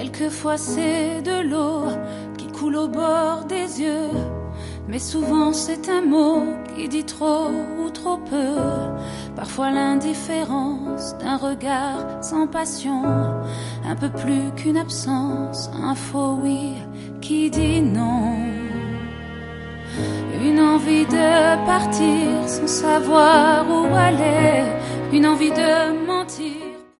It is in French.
Quelquefois c'est de l'eau qui coule au bord des yeux, mais souvent c'est un mot qui dit trop ou trop peu. Parfois l'indifférence d'un regard sans passion, un peu plus qu'une absence, un faux oui qui dit non. Une envie de partir sans savoir où aller, une envie de mentir.